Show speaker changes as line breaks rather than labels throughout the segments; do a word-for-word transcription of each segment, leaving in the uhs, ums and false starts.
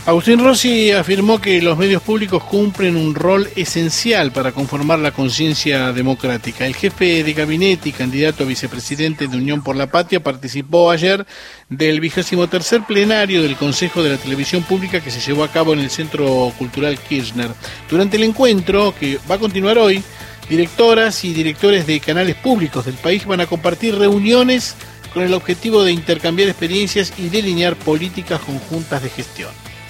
Agustín Rossi afirmó que los medios públicos cumplen un rol esencial para conformar la conciencia democrática. El jefe de gabinete y candidato a vicepresidente de Unión por la Patria participó ayer del vigésimo tercer plenario del Consejo de la Televisión Pública que se llevó a cabo en el Centro Cultural Kirchner. Durante el encuentro, que va a continuar hoy, directoras y directores de canales públicos del país van a compartir reuniones con el objetivo de intercambiar experiencias y delinear políticas conjuntas de gestión.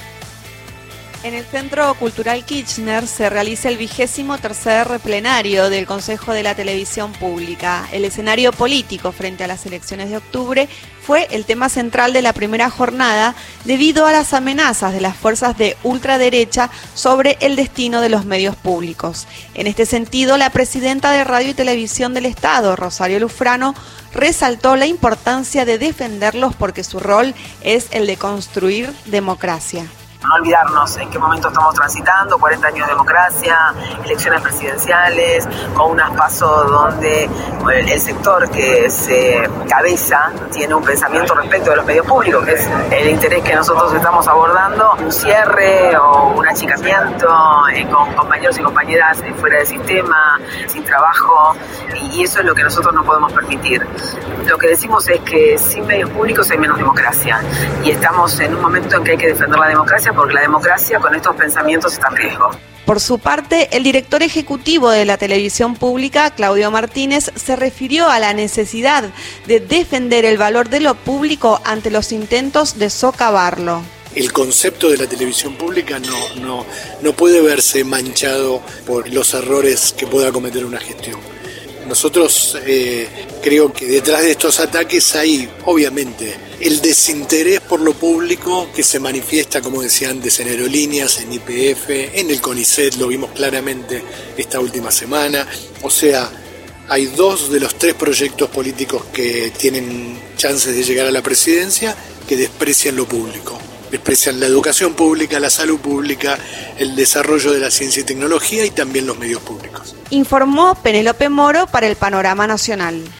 En el Centro Cultural Kirchner se realiza el vigésimo tercer plenario del Consejo de la Televisión Pública. El escenario político frente a las elecciones de octubre fue el tema central de la primera jornada debido a las amenazas de las fuerzas de ultraderecha sobre el destino de los medios públicos. En este sentido, la presidenta de Radio y Televisión del Estado, Rosario Lufrano, resaltó la importancia de defenderlos porque su rol es el de construir democracia.
No olvidarnos en qué momento estamos transitando, cuarenta años de democracia, elecciones presidenciales, con unas pasos donde bueno, el sector que se cabeza tiene un pensamiento respecto de los medios públicos, que es el interés que nosotros estamos abordando, un cierre o un achicamiento eh, con compañeros y compañeras eh, fuera del sistema, sin trabajo, y, y eso es lo que nosotros no podemos permitir. Lo que decimos es que sin medios públicos hay menos democracia, y estamos en un momento en que hay que defender la democracia porque la democracia con estos pensamientos está en riesgo.
Por su parte, el director ejecutivo de la televisión pública, Claudio Martínez, se refirió a la necesidad de defender el valor de lo público ante los intentos de socavarlo.
El concepto de la televisión pública no, no, no puede verse manchado por los errores que pueda cometer una gestión. Nosotros eh, creo que detrás de estos ataques hay, obviamente, el desinterés por lo público que se manifiesta, como decía antes, en aerolíneas, en Y P F, en el CONICET, lo vimos claramente esta última semana. O sea, hay dos de los tres proyectos políticos que tienen chances de llegar a la presidencia que desprecian lo público. Desprecian la educación pública, la salud pública, el desarrollo de la ciencia y tecnología y también los medios públicos.
Informó Penélope Moro para el Panorama Nacional.